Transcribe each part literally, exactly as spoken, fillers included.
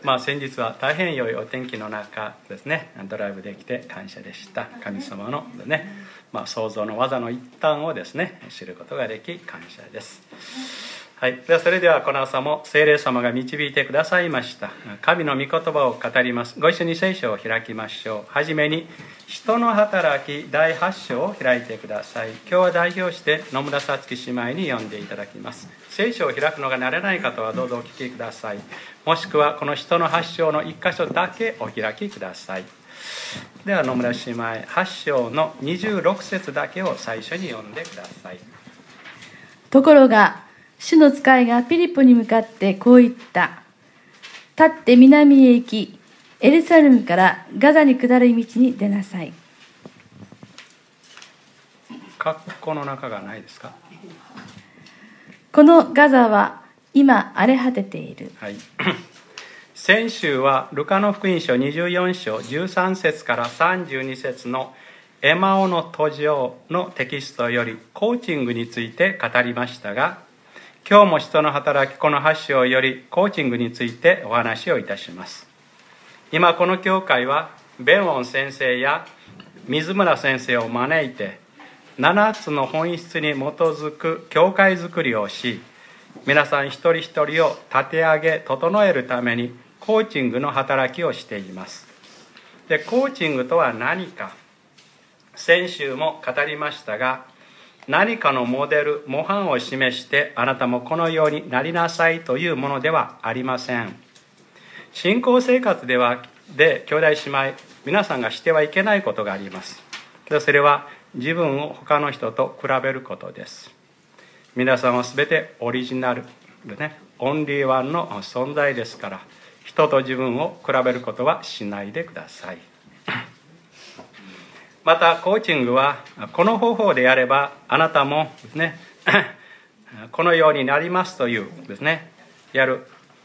まあ先日は大変良いお天気の中ですね、ドライブできて感謝でした。神様のね、まあ、創造の技の一端をですね知ることができ感謝です。はい、ではそれではこの朝も聖霊様が導いてくださいました神の御言葉を語ります。ご一緒に聖書を開きましょう。はじめに人の働きだいはち章を開いてください。今日は代表して野村さつき姉妹に読んでいただきます。聖書を開くのが慣れない方はどうぞお聞きください。もしくはこの人のはち章のいっ箇所だけお開きください。では野村姉妹はち章のにじゅうろく節だけを最初に読んでください。 ところが主の使いがピリポに向かってこう言った。立って南へ行き、エルサレムからガザに下る道に出なさい。 括弧の中がないですか？ このガザは今荒れ果てている。 はい。先週はルカの福音書にじゅうよん章じゅうさん節からさんじゅうに節のエマオの途上のテキストよりコーチングについて語りましたが、今日も人の働きこのはち章よりコーチングについてお話をいたします。今この教会はベンオン先生や水村先生を招いてななつの本質に基づく教会づくりをし、皆さん一人一人を立て上げ整えるためにコーチングの働きをしています。で、コーチングとは何か、先週も語りましたが、何かのモデル、模範を示してあなたもこのようになりなさいというものではありません。信仰生活ではで兄弟姉妹皆さんがしてはいけないことがあります。それは自分を他の人と比べることです。皆さんはすべてオリジナルでね、オンリーワンの存在ですから、人と自分を比べることはしないでください。またコーチングはこの方法でやればあなたもですねこのようになりますというですねやる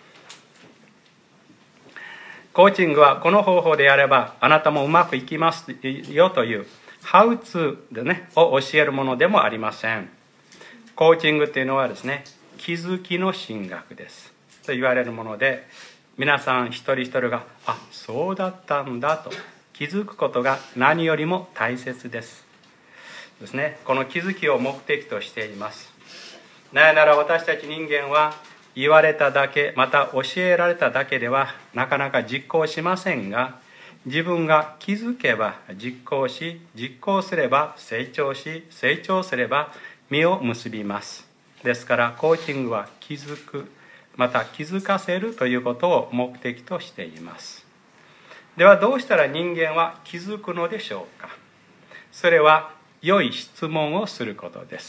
コーチングはこの方法でやればあなたもうまくいきますよというハウツーでねを教えるものでもありません。コーチングっていうのはですね気づきの神学ですと言われるもので、皆さん一人一人があそうだったんだと気づくことが何よりも大切ですですね。この気づきを目的としています。なぜなら私たち人間は言われただけ、また教えられただけではなかなか実行しませんが、自分が気づけば実行し、実行すれば成長し、成長すれば実を結びます。ですからコーチングは気づく、また気づかせるということを目的としています。ではどうしたら人間は気づくのでしょうか。それは良い質問をすることです。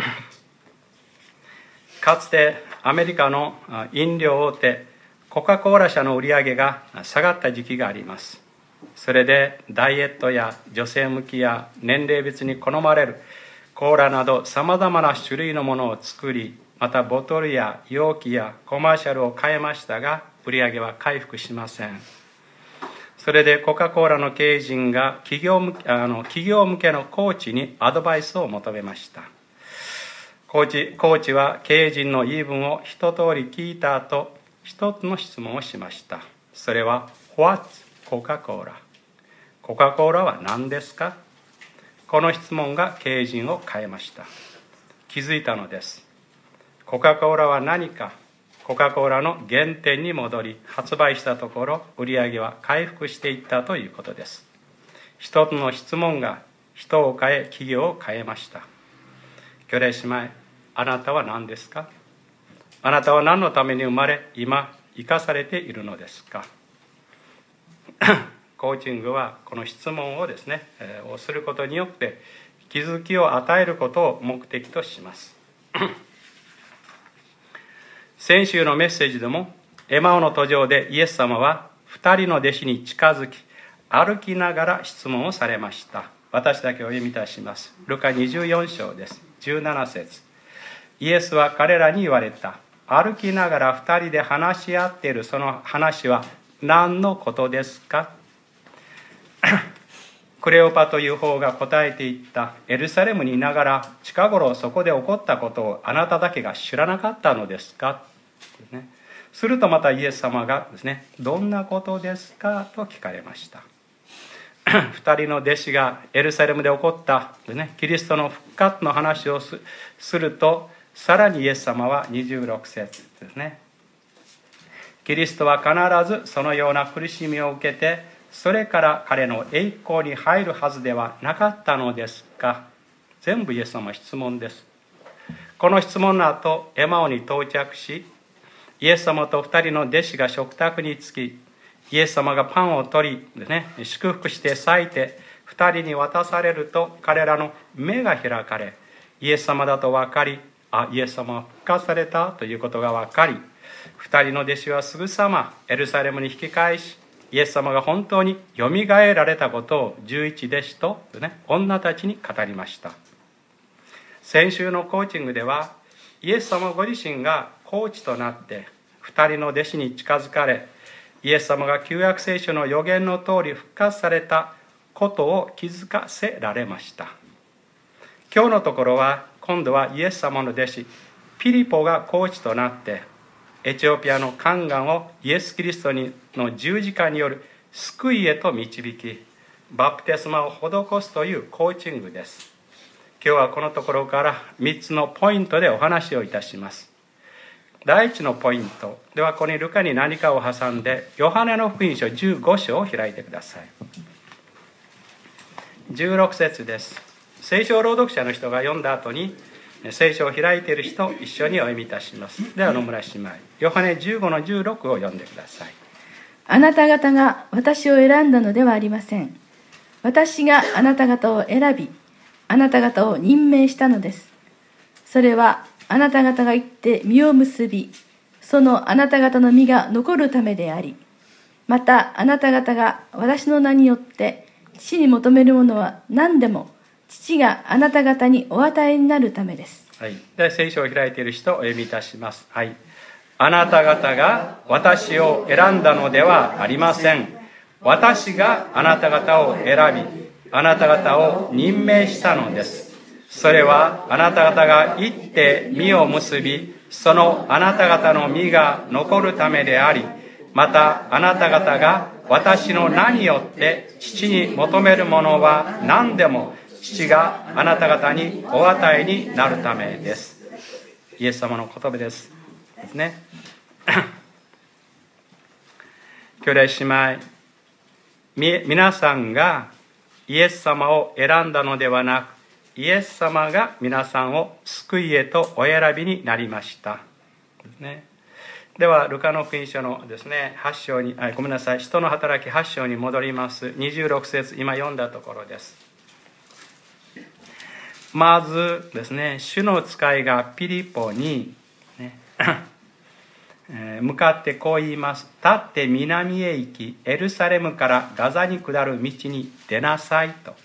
かつてアメリカの飲料大手コカ・コーラ社の売り上げが下がった時期があります。それでダイエットや女性向きや年齢別に好まれるコーラなどさまざまな種類のものを作り、またボトルや容器やコマーシャルを変えましたが、売り上げは回復しません。それでコカ・コーラの経営陣が企業向け、あの企業向けのコーチにアドバイスを求めました。コーチ、コーチは経営陣の言い分を一通り聞いた後、一つの質問をしました。それは What's Coca-Cola？ コカ・コーラは何ですか？この質問が経営陣を変えました。気づいたのです。コカ・コーラは何か、コカ・コーラの原点に戻り発売したところ、売り上げは回復していったということです。一つの質問が人を変え、企業を変えました。兄弟姉妹、あなたは何ですか？あなたは何のために生まれ、今生かされているのですか？コーチングはこの質問をですね、えー、をすることによって気づきを与えることを目的とします。先週のメッセージでもエマオの途上でイエス様は二人の弟子に近づき歩きながら質問をされました。私だけお読みいたします。ルカにじゅうよん章です。じゅうなな節。イエスは彼らに言われた。歩きながら二人で話し合っているその話は何のことですか？クレオパという方が答えていった。エルサレムにいながら近頃そこで起こったことをあなただけが知らなかったのですか？ね、 するとまたイエス様がですね、どんなことですかと聞かれました。二人の弟子がエルサレムで起こったですね、キリストの復活の話を す, すると、さらにイエス様はにじゅうろく節ですね、キリストは必ずそのような苦しみを受けて、それから彼の栄光に入るはずではなかったのですか。全部イエス様は質問です。この質問の後、エマオに到着し、イエス様と二人の弟子が食卓につき、イエス様がパンを取り、ね、祝福して裂いて二人に渡されると、彼らの目が開かれ、イエス様だと分かり、あ、イエス様は復活されたということが分かり、二人の弟子はすぐさまエルサレムに引き返し、イエス様が本当によみがえられたことを十一弟子と、ね、女たちに語りました。先週のコーチングでは、イエス様ご自身がコーチとなって二人の弟子に近づかれ、イエス様が旧約聖書の予言の通り復活されたことを気づかせられました。今日のところは、今度はイエス様の弟子ピリポがコーチとなって、エチオピアの宦官をイエス・キリストの十字架による救いへと導き、バプテスマを施すというコーチングです。今日はこのところからみっつのポイントでお話をいたします。第一のポイントでは、ここにルカに何かを挟んで、ヨハネの福音書じゅうご章を開いてください。じゅうろく節です。聖書朗読者の人が読んだ後に、聖書を開いている人一緒にお読みいたします。では野村姉妹、ヨハネじゅうごのじゅうろくを読んでください。 あなた方が私を選んだのではありません。私があなた方を選び、あなた方を任命したのです。それはあなた方が行って実を結び、そのあなた方の実が残るためであり、またあなた方が私の名によって父に求めるものは何でも父があなた方にお与えになるためです。 はい、で聖書を開いている人をお読みいたします。はい、あなた方が私を選んだのではありません。私があなた方を選び、あなた方を任命したのです。それはあなた方が行って実を結び、そのあなた方の実が残るためであり、またあなた方が私の名によって父に求めるものは何でも父があなた方にお与えになるためです。イエス様の言葉ですですね。兄弟姉妹、み皆さんがイエス様を選んだのではなく、イエス様が皆さんを救いへとお選びになりましたですね。ではルカの福音書のですねはち章にあごめんなさい使徒の働きはち章に戻ります。にじゅうろく節、今読んだところです。まずですね、主の使いがピリポに、ね向かってこう言います。立って南へ行き、エルサレムからガザに下る道に出なさいと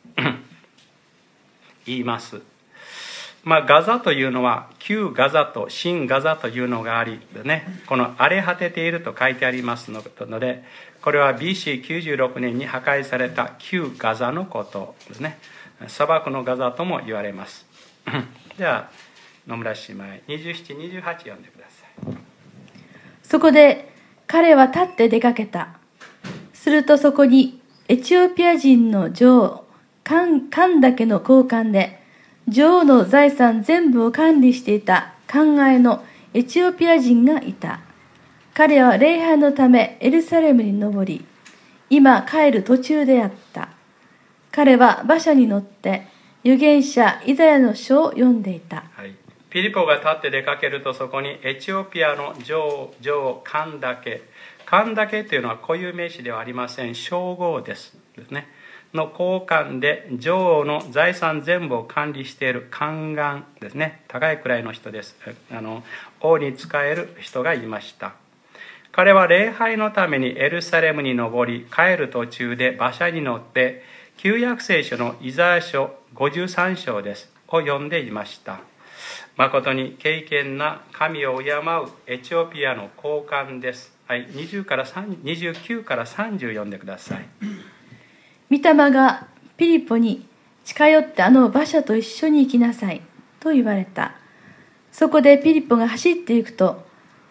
言います。まあ、ガザというのは旧ガザと新ガザというのがあり、ね、この荒れ果てていると書いてありますので、これは ビーシーきゅうじゅうろく 年に破壊された旧ガザのことですね。砂漠のガザとも言われます。では野村姉妹、にじゅうなな、にじゅうはち読んでください。 そこで彼は立って出かけた。するとそこにエチオピア人の女王カン、カンダケの高官で、女王の財産全部を管理していた宦官のエチオピア人がいた。彼は礼拝のためエルサレムに登り、今帰る途中であった。彼は馬車に乗って預言者イザヤの書を読んでいた。 はい、ピリポが立って出かけると、そこにエチオピアの女王、女王カンダケ、カンダケというのは固有名詞ではありません。称号ですですね。の高官で、女王の財産全部を管理している宦官ですね。高い位の人です。あの王に仕える人がいました。彼は礼拝のためにエルサレムに登り、帰る途中で馬車に乗って旧約聖書のイザヤ書ごじゅうさん章ですを読んでいました。誠に敬虔な神を敬うエチオピアの高官です。はい、にじゅうからにじゅうきゅうからさんじゅう読んでください。 御霊がピリポに近寄ってあの馬車と一緒に行きなさいと言われた。そこでピリポが走っていくと、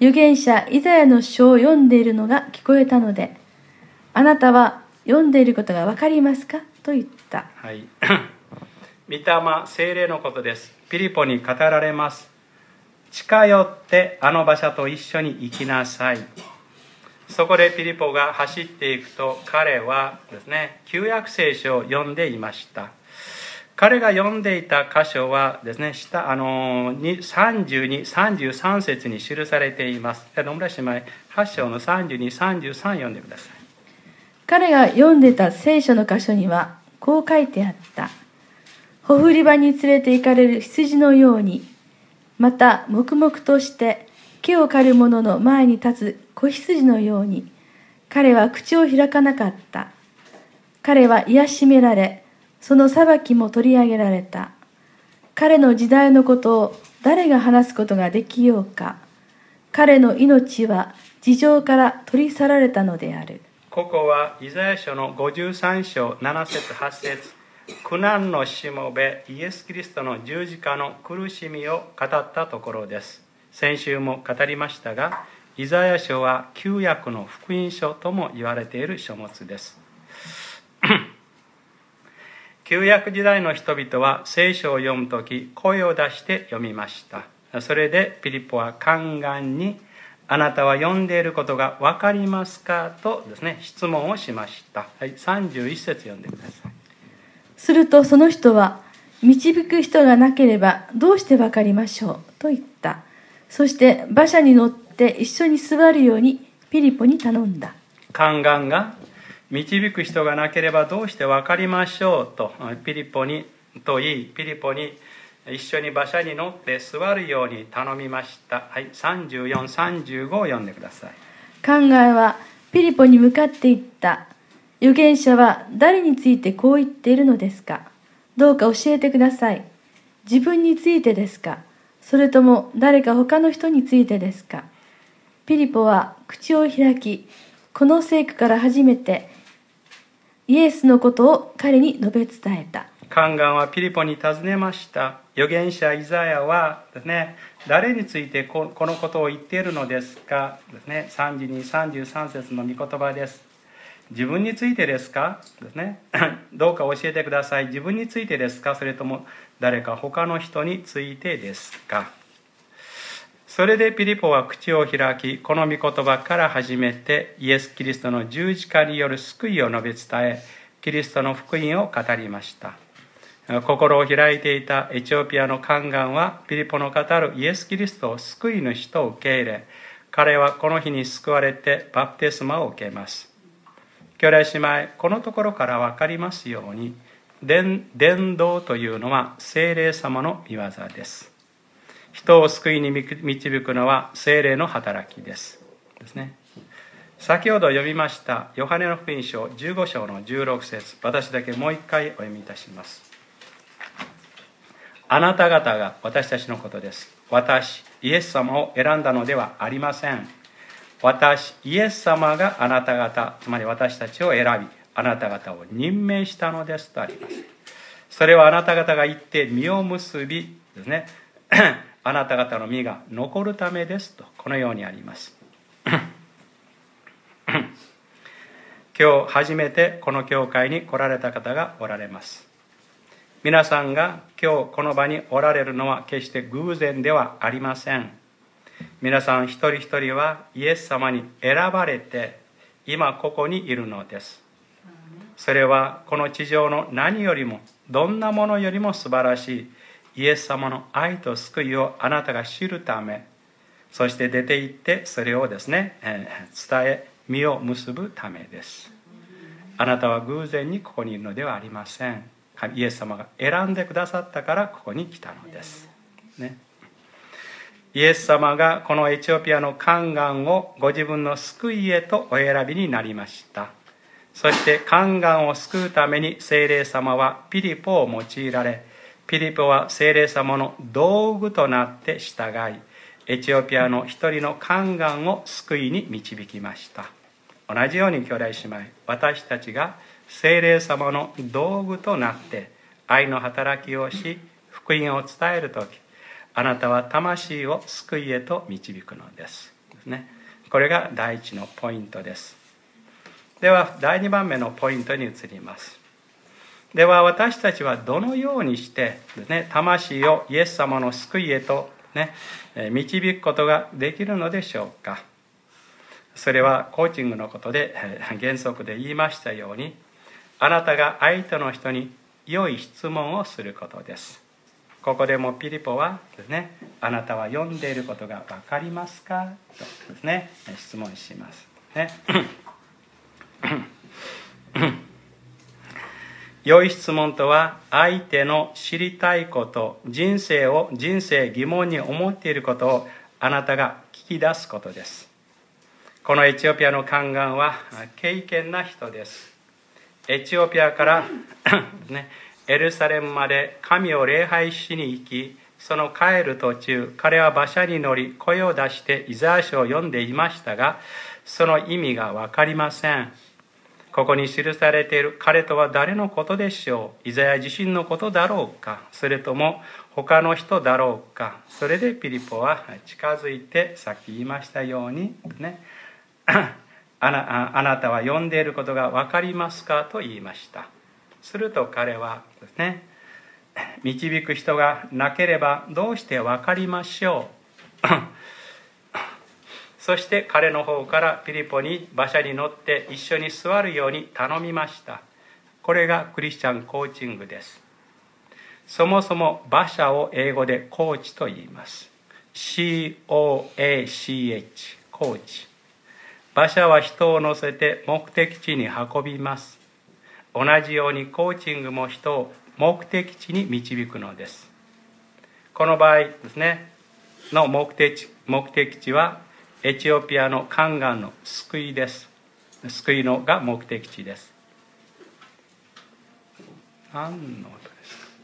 預言者イザヤの書を読んでいるのが聞こえたので、あなたは読んでいることがわかりますかと言った。 はい。御霊、聖霊のことです。ピリポに語られます。近寄ってあの馬車と一緒に行きなさい。そこでピリポが走っていくと、彼はですね、旧約聖書を読んでいました。彼が読んでいた箇所はですね、下あのさんじゅうに、さんじゅうさん節に記されています。野村姉妹、はち章のさんじゅうに、さんじゅうさん読んでください。 彼が読んでた聖書の箇所にはこう書いてあった。ほふり場に連れて行かれる羊のように、また黙々として木を刈る者の前に立つ子羊のように、彼は口を開かなかった。彼は癒しめられ、その裁きも取り上げられた。彼の時代のことを誰が話すことができようか。彼の命は地上から取り去られたのである。 ここはイザヤ書のごじゅうさん章なな節はち節、苦難のしもべイエス・キリストの十字架の苦しみを語ったところです。先週も語りましたが、イザヤ書は旧約の福音書とも言われている書物です。旧約時代の人々は聖書を読むとき声を出して読みました。それでピリポは懇願に、あなたは読んでいることが分かりますかとですね、質問をしました。はい、さんじゅういち節読んでください。 するとその人は、導く人がなければどうして分かりましょうと言った。そして馬車に乗って一緒に座るようにピリポに頼んだ。 懇願が、導く人がなければどうして分かりましょうとピリポにと言い、ピリポに一緒に馬車に乗って座るように頼みました。はい、さんじゅうよん、さんじゅうごを読んでください。 懇願はピリポに向かって言った。預言者は誰についてこう言っているのですか。どうか教えてください。自分についてですか、それとも誰か他の人についてですか。ピリポは口を開き、この聖句から初めてイエスのことを彼に述べ伝えた。 懇願はピリポに尋ねました。預言者イザヤはですね、誰についてこのことを言っているのですかですね、さんじゅうに、さんじゅうさん節の御言葉です。自分についてですかですね。どうか教えてください。自分についてですか、それとも誰か他の人についてですか。それでピリポは口を開き、この御言葉から始めてイエス・キリストの十字架による救いを述べ伝え、キリストの福音を語りました。心を開いていたエチオピアの懇願はピリポの語るイエス・キリストを救い主と受け入れ、彼はこの日に救われてバプテスマを受けます。兄弟姉妹、このところから分かりますように、伝道というのは聖霊様の御業です。人を救いに導くのは聖霊の働きですですね。先ほど読みましたヨハネの福音書じゅうご章のじゅうろく節、私だけもう一回お読みいたします。あなた方が私たちのことです。私イエス様を選んだのではありません。私イエス様があなた方、つまり私たちを選び、あなた方を任命したのですとあります。それはあなた方が行って実を結びですねあなた方の実が残るためですと、このようにあります今日初めてこの教会に来られた方がおられます。皆さんが今日この場におられるのは決して偶然ではありません。皆さん一人一人はイエス様に選ばれて今ここにいるのです。それはこの地上の何よりもどんなものよりも素晴らしいイエス様の愛と救いをあなたが知るため、そして出て行ってそれをですね、えー、伝え実を結ぶためです。あなたは偶然にここにいるのではありません。イエス様が選んでくださったからここに来たのです、ね、イエス様がこのエチオピアの懇願をご自分の救いへとお選びになりました。そして懇願を救うために聖霊様はピリポを用いられ、ピリポは聖霊様の道具となって従い、エチオピアの一人の懇願を救いに導きました。同じように兄弟姉妹、私たちが聖霊様の道具となって愛の働きをし、福音を伝えるとき、あなたは魂を救いへと導くのです。でね。これが第一のポイントです。ではだいにばんめのポイントに移ります。では私たちはどのようにしてですね、魂をイエス様の救いへとね、導くことができるのでしょうか。それはコーチングのことで原則で言いましたように、あなたが相手の人に良い質問をすることです。ここでもピリポはですね、あなたは読んでいることが分かりますかとですね、質問しますね。良い質問とは、相手の知りたいこと、人生を人生疑問に思っていることをあなたが聞き出すことです。このエチオピアの宦官は敬虔な人です。エチオピアからね、エルサレムまで神を礼拝しに行き、その帰る途中、彼は馬車に乗り声を出してイザヤ書を読んでいましたが、その意味が分かりません。ここに記されている彼とは誰のことでしょう。イザヤ自身のことだろうか、それとも他の人だろうか。それでピリポは近づいて、さっき言いましたようにね、あな、あなたは読んでいることが分かりますかと言いました。すると彼はですね、導く人がなければどうして分かりましょう。そして彼の方からピリポに馬車に乗って一緒に座るように頼みました。これがクリスチャンコーチングです。そもそも馬車を英語でコーチと言います。シーオーエーシーエイチ、コーチ。馬車は人を乗せて目的地に運びます。同じようにコーチングも人を目的地に導くのです。この場合ですね、の目的地、目的地はエチオピアの宦官の救いです。救いのが目的地です。何の音ですか。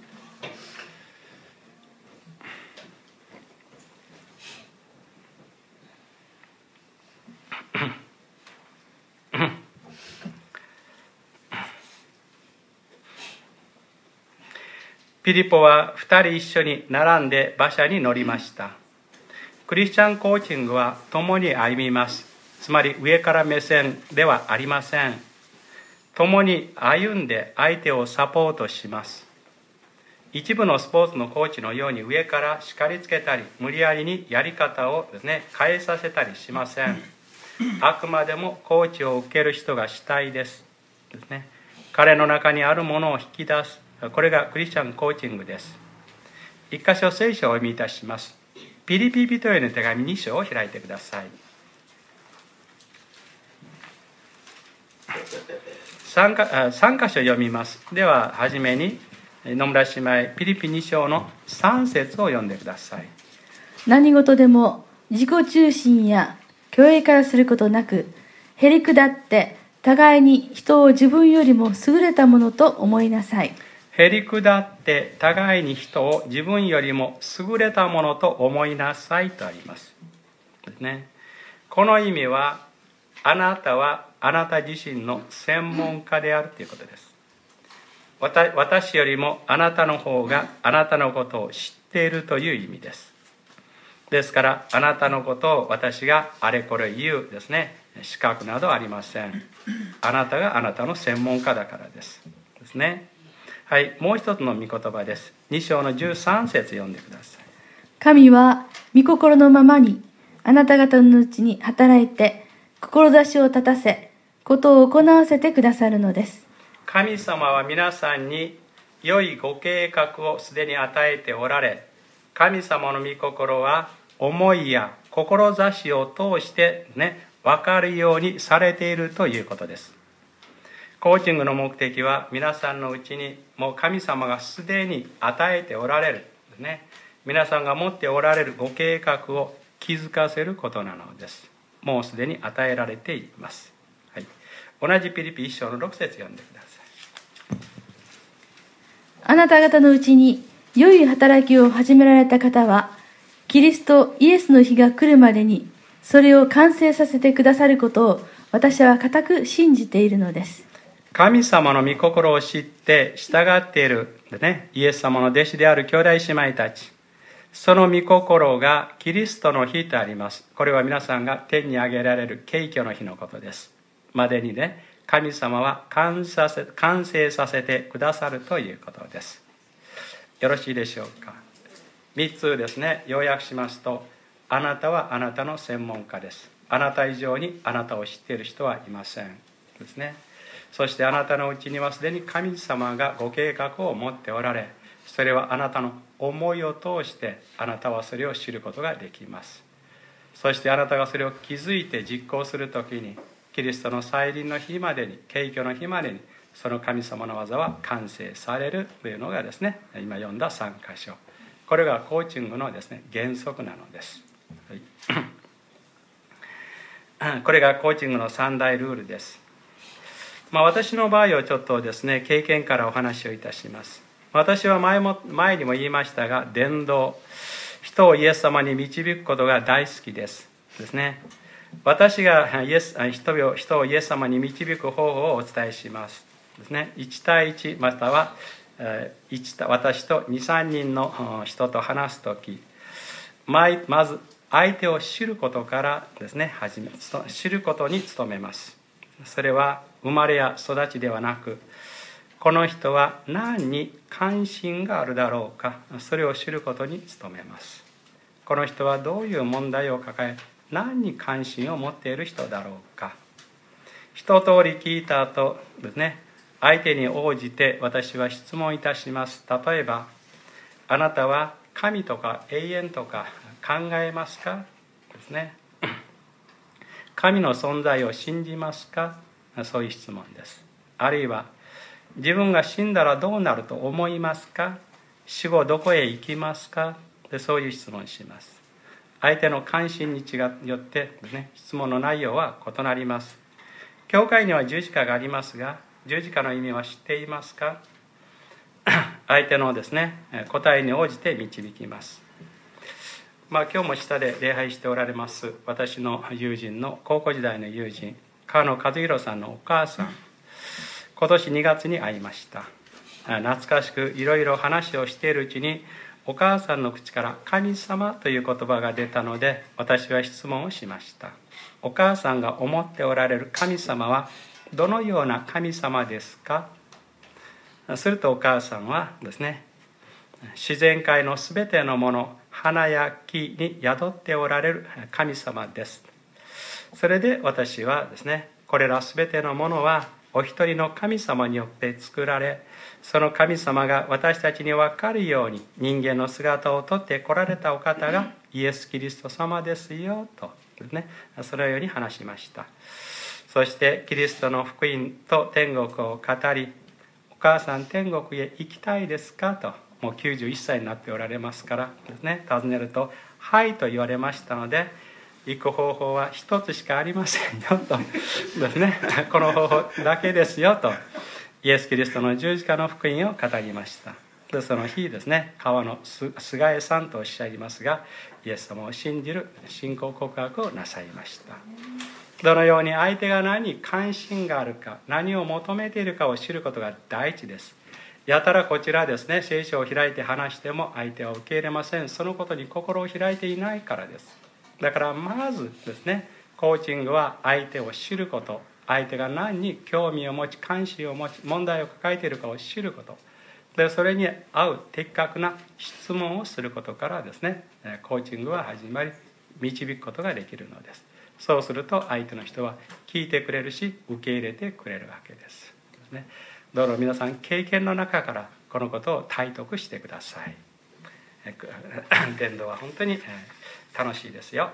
ピリポはふたり一緒に並んで馬車に乗りました。クリスチャンコーチングは共に歩みます。つまり上から目線ではありません。共に歩んで相手をサポートします。一部のスポーツのコーチのように上から叱りつけたり、無理やりにやり方をですね、変えさせたりしません。あくまでもコーチを受ける人が主体ですですね。彼の中にあるものを引き出す。これがクリスチャンコーチングです。一箇所聖書をお読みいたします。ピリピ人への手紙に章を開いてください。3, か3箇所読みます。でははじめに野村姉妹、ピリピに章のさん節を読んでください。 何事でも自己中心や虚栄からすることなく、へりくだって互いに人を自分よりも優れたものと思いなさい。 へりくだって互いに人を自分よりも優れたものと思いなさいとありますですね。この意味は、あなたはあなた自身の専門家であるということです。私よりもあなたの方があなたのことを知っているという意味です。ですからあなたのことを私があれこれ言うですね、資格などありません。あなたがあなたの専門家だからですですね。はい、もう一つの御言葉です。に章のじゅうさん節読んでください。 神は御心のままにあなた方のうちに働いて志を立たせ、ことを行わせてくださるのです。 神様は皆さんに良いご計画をすでに与えておられ、神様の御心は思いや志を通してね、分かるようにされているということです。コーチングの目的は皆さんのうちにもう神様がすでに与えておられるですね、皆さんが持っておられるご計画を気づかせることなのです。もうすでに与えられています、はい、同じピリピいち章のろく節読んでください。 あなた方のうちに良い働きを始められた方は、キリストイエスの日が来るまでにそれを完成させてくださることを私は固く信じているのです。 神様の御心を知って従っている、ね、イエス様の弟子である兄弟姉妹たち、 その御心がキリストの日とあります。これは皆さんが天に上げられる景挙の日のことです。までにね、神様は完成させてくださるということです。よろしいでしょうか。みっつですね、要約しますと、あなたはあなたの専門家です。あなた以上にあなたを知っている人はいませんですね。そしてあなたのうちにはすでに神様がご計画を持っておられ、それはあなたの思いを通してあなたはそれを知ることができます。そしてあなたがそれを気づいて実行するときに、キリストの再臨の日までに、景挙の日までに、その神様の技は完成されるというのがですね、今読んださん箇所。これがコーチングのですね、原則なのです。はい、これがコーチングの三大ルールです。まあ、私の場合はちょっとですね、経験からお話をいたします。私は前も前にも言いましたが、伝道、人をイエス様に導くことが大好きですですね。私がイエス 人, を人をイエス様に導く方法をお伝えしますですね。いち対いちまたは私とにさんにんの人と話すとき、まず相手を知ることからですね、始め知ることに努めます。それは生まれや育ちではなく、この人は何に関心があるだろうか、それを知ることに努めます。この人はどういう問題を抱え、何に関心を持っている人だろうか。一通り聞いた後ですね、相手に応じて私は質問いたします。例えば、あなたは神とか永遠とか考えますかですね。神の存在を信じますか、そういう質問です。あるいは、自分が死んだらどうなると思いますか、死後どこへ行きますか、でそういう質問をします。相手の関心によってですね、質問の内容は異なります。教会には十字架がありますが、十字架の意味は知っていますか。相手のですね、答えに応じて導きます。まあ、今日も下で礼拝しておられます私の友人の高校時代の友人、川野和弘さんのお母さん、今年にがつに会いました。懐かしくいろいろ話をしているうちに、お母さんの口から神様という言葉が出たので、私は質問をしました。お母さんが思っておられる神様はどのような神様ですか。するとお母さんはですね、自然界のすべてのもの、花や木に宿っておられる神様です。それで私はですね、これらすべてのものはお一人の神様によって作られ、その神様が私たちに分かるように人間の姿をとって来られたお方がイエス・キリスト様ですよとですね、そのように話しました。そしてキリストの福音と天国を語り、お母さん天国へ行きたいですかと、もうきゅうじゅういっさいになっておられますからですね、尋ねるとはいと言われましたので、行く方法は一つしかありませんよとですね、この方法だけですよと、イエス・キリストの十字架の福音を語りました。でその日ですね、川野菅江さんとおっしゃいますが、イエス様を信じる信仰告白をなさいました。どのように相手が何に関心があるか、何を求めているかを知ることが第一です。やたらこちらですね、聖書を開いて話しても相手は受け入れません。そのことに心を開いていないからです。だからまずですね、コーチングは相手を知ること、相手が何に興味を持ち、関心を持ち、問題を抱えているかを知ること、でそれに合う的確な質問をすることからですね、コーチングは始まり、導くことができるのです。そうすると相手の人は聞いてくれるし、受け入れてくれるわけです。ですね、どうぞ皆さん経験の中からこのことを体得してください。伝道は本当に楽しいですよ。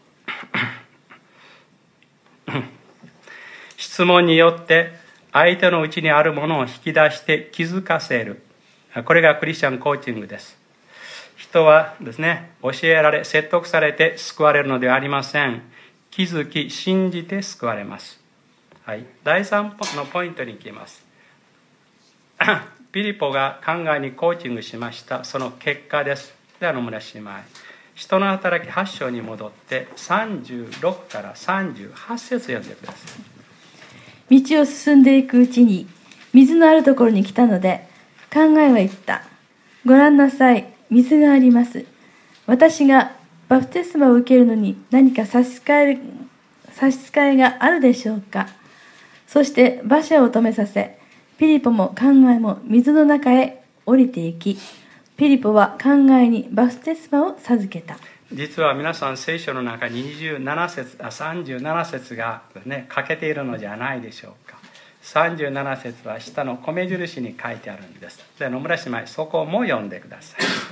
質問によって相手のうちにあるものを引き出して気づかせる、これがクリスチャンコーチングです。人はですね、教えられ説得されて救われるのではありません。気づき信じて救われます。はい、だいさんのポイントに行きます。ピリポが考えにコーチングしました。その結果です。では野村姉妹、人の働きはち章に戻ってさんじゅうろくからさんじゅうはち節読んでください。道を進んでいくうちに水のあるところに来たので、考えは言った。ご覧なさい、水があります。 私がバプテスマを受けるのに何か差し支える差し支えがあるでしょうか。そして馬車を止めさせ、ピリポも考えも水の中へ降りていき、ピリポは考えにバプテスマを授けた。 実は皆さん聖書の中ににじゅうなな節あさんじゅうなな節が、ね、欠けているのじゃないでしょうか。さんじゅうなな節は下の米印に書いてあるんです。で、野村姉妹、そこも読んでください。 下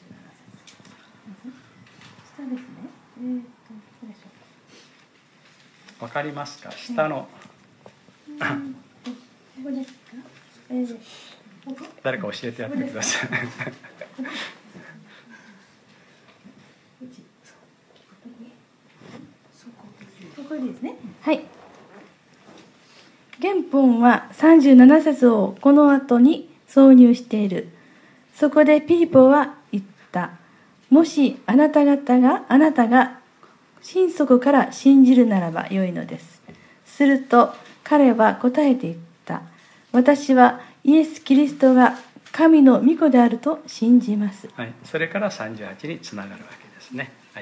ですね。えーと、どこでしょうか。 わかりますか？下の、 うん、ここですか？えー、ここ？ 誰か教えてやってください。 ここですね。はい。原本はさんじゅうなな節をこの後に挿入している。そこでピリポは言った。もしあなた方が、あなたが心底から信じるならばよいのです。すると彼は答えて言った。私はイエス・キリストが神の御子であると信じます。 はい、それからさんじゅうはちにつながるわけですね。はい、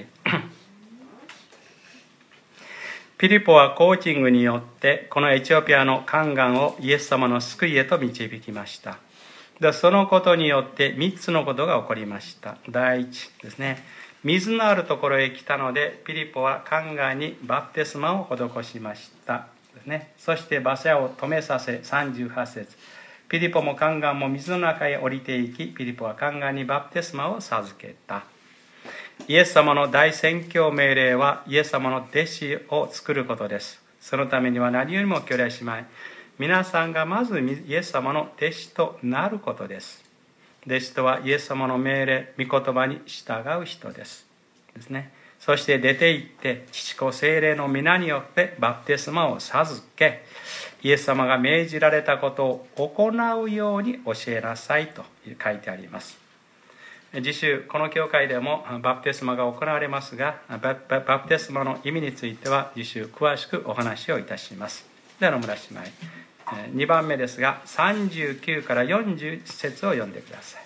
ピリポはコーチングによってこのエチオピアの宦官をイエス様の救いへと導きました。でそのことによってみっつのことが起こりました。第一ですね、水のあるところへ来たのでピリポは宦官にバプテスマを施しましたですね。そして馬車を止めさせ、さんじゅうはち節、ピリポも宦官も水の中へ降りていき、ピリポは宦官にバプテスマを授けた。イエス様の大宣教命令はイエス様の弟子を作ることです。そのためには何よりも兄弟姉妹、皆さんがまずイエス様の弟子となることです。弟子とはイエス様の命令、御言葉に従う人ですですね。そして出て行って父子聖霊の皆によってバプテスマを授け、イエス様が命じられたことを行うように教えなさいと書いてあります。次週この教会でもバプテスマが行われますが、バプテスマの意味については次週詳しくお話をいたします。では野村姉妹、にばんめですがさんじゅうきゅうからよんじゅう節を読んでください。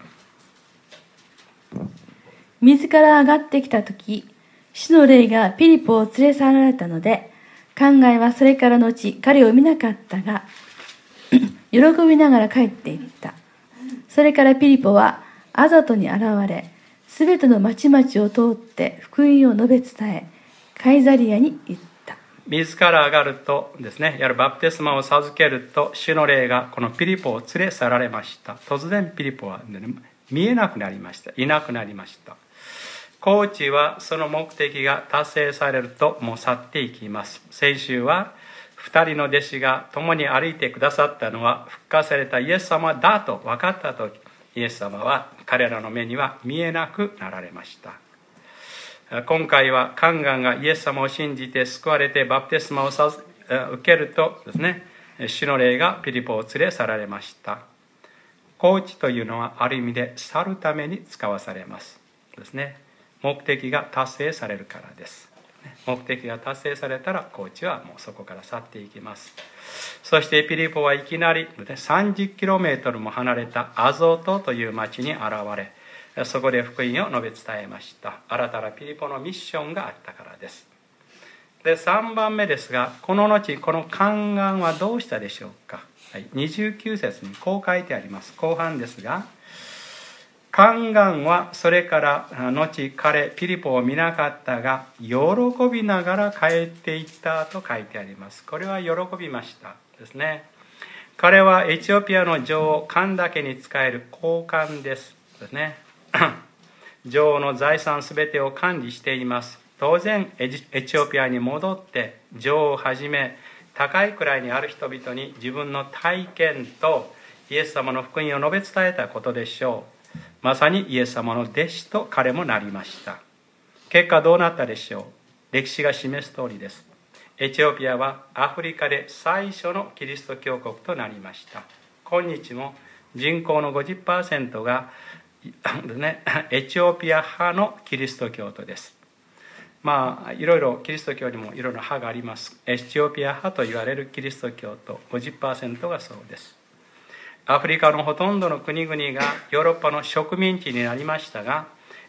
水から上がってきたとき、主の霊がピリポを連れ去られたので、宦官はそれからのち彼を見なかったが喜びながら帰っていった。それからピリポはアザトに現れ、すべての町々を通って福音を述べ伝え、カイザリアに行った。 水から上がるとですね、やるバプテスマを授けると、主の霊がこのピリポを連れ去られました。突然ピリポは、ね、見えなくなりました。いなくなりました。コーチはその目的が達成されるともう去っていきます。先週はふたりの弟子が共に歩いてくださったのは復活されたイエス様だと分かったとき、イエス様は彼らの目には見えなくなられました。今回は宦官がイエス様を信じて救われてバプテスマを受けるとですね、主の霊がピリポを連れ去られました。コーチというのはある意味で去るために使わされますですね。目的が達成されるからです。目的が達成されたらコーチはもうそこから去っていきます。そしてピリポはいきなり さんじゅっキロメートル も離れたアゾトという町に現れ、そこで福音を述べ伝えました。新たなピリポのミッションがあったからです。でさんばんめですが、この後この宦官はどうしたでしょうか。はい、にじゅうきゅう節にこう書いてあります。後半ですが、宦官はそれから後彼ピリポを見なかったが喜びながら帰っていったと書いてあります。これは喜びましたですね。彼はエチオピアの女王カンダケに仕える高官ですですね。女王の財産すべてを管理しています。当然エチオピアに戻って女王をはじめ高い位にある人々に自分の体験とイエス様の福音を述べ伝えたことでしょう。まさにイエス様の弟子と彼もなりました。結果どうなったでしょう。歴史が示す通りです。エチオピアはアフリカで最初のキリスト教国となりました。今日も人口の ごじゅっパーセント が、ね、エチオピア派のキリスト教徒です。まあいろいろキリスト教にもいろいろ派があります。エチオピア派と言われるキリスト教徒 ごじゅっパーセント がそうです。アフリカのほとんどの国々がヨーロッパの植民地になりましたが、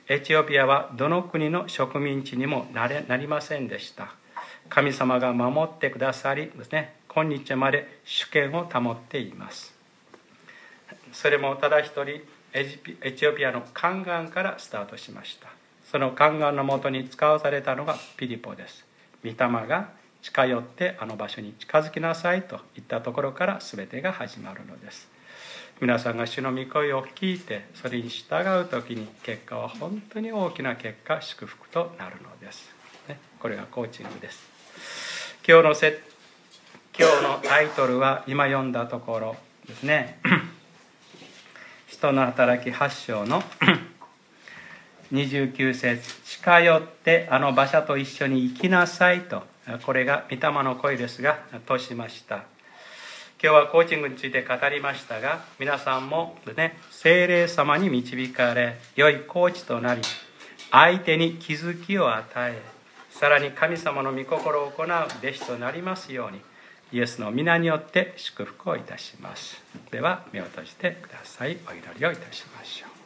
エチオピアはどの国の植民地にもなれなりませんでした。神様が守ってくださりですね、今日まで主権を保っています。それもただ一人エジピエチオピアの宦官からスタートしました。その宦官のもとに使わされたのがピリポです。御霊が近寄ってあの場所に近づきなさいといったところから全てが始まるのです。皆さんが主の御声を聞いてそれに従うときに、結果は本当に大きな結果、祝福となるのです、ね、これがコーチングです。今日のせ今日のタイトルは今読んだところですね人の働きはち章のにじゅうきゅう節、近寄ってあの馬車と一緒に行きなさいと、これが御霊の声ですがとしました。今日はコーチングについて語りましたが、皆さんもね、聖霊様に導かれ良いコーチとなり、相手に気づきを与え、さらに神様の御心を行う弟子となりますように、イエスの皆によって祝福をいたします。では目を閉じてください。お祈りをいたしましょう。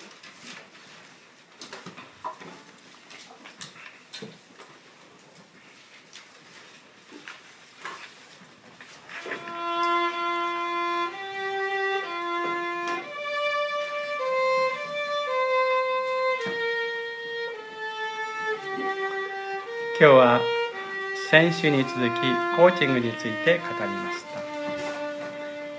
今日は先週に続きコーチングについて語りました。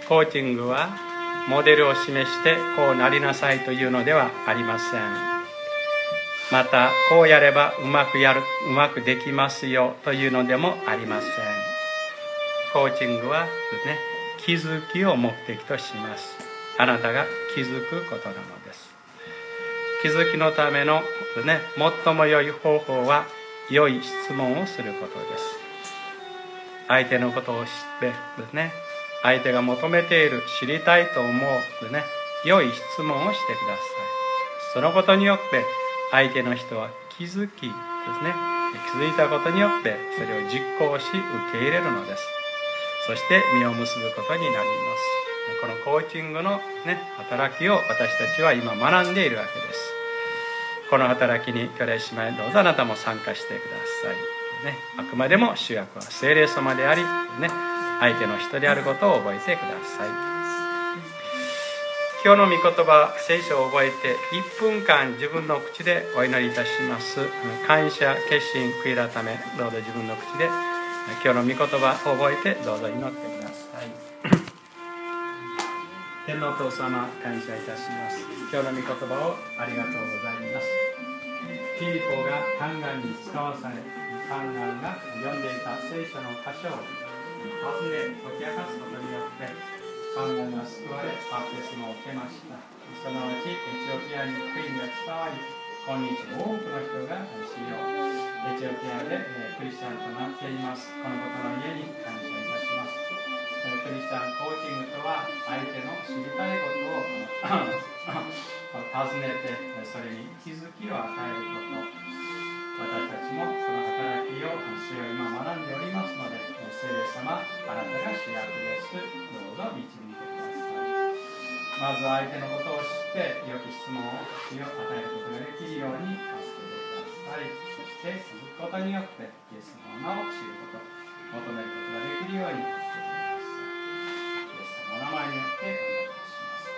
コーチングはモデルを示してこうなりなさいというのではありません。またこうやればうまくやるうまくできますよというのでもありません。コーチングはですね、気づきを目的とします。あなたが気づくことなのです。気づきのための、ね、最も良い方法は良い質問をすることです。相手のことを知ってですね、相手が求めている、知りたいと思うですね、良い質問をしてください。そのことによって相手の人は気づきですね、気づいたことによってそれを実行し受け入れるのです。そして実を結ぶことになります。このコーチングの、ね、働きを私たちは今学んでいるわけです。この働きに兄弟姉妹どうぞあなたも参加してください、ね、あくまでも主役は聖霊様であり、ね、相手の人であることを覚えてください。今日の御言葉、聖書を覚えていっぷんかん自分の口でお祈りいたします。感謝、決心、悔い改め、どうぞ自分の口で今日の御言葉を覚えてどうぞ祈ってください。天のお父様、感謝いたします。今日の御言葉をありがとうございます。ピリポが宦官に使わされ、宦官が読んでいた聖書の箇所を尋ね解き明かすことによって宦官が救われバプテスマを受けました。そのうちエチオピアに福音が伝わり、今日多くの人が信用、エチオピアでクリスチャンとなっています。このことの家に感謝いたします。クリスチャンコーチングとは、相手の知りたいことを尋ねてそれに気づきを与えること。私たちもその働きを主よ今学んでおりますので、聖霊様、あなたが主役です。どうぞ導いてください。まず相手のことを知って良き質問を主よ与えることができるように助けてください。そして続くことによってイエスの名を知ること、求めることができるように助けてください。お名前によってお願いいたし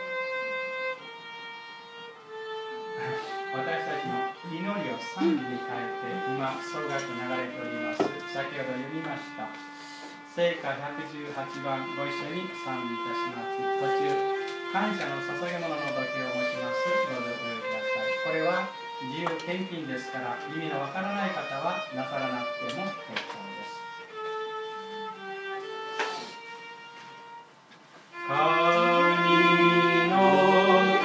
ます。私たちの祈りを賛美に変えて今総楽流れております。先ほど読みました聖歌ひゃくじゅうはちばん、ご一緒に賛美いたします。途中感謝の捧げ物の時を持ちます。どうぞご用意ください。これは自由献金ですから、意味のわからない方はなさらなくても結構です。神の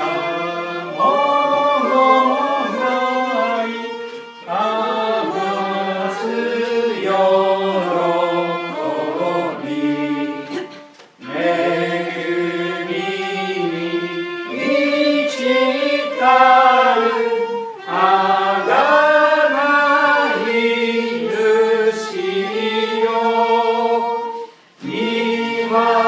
Viva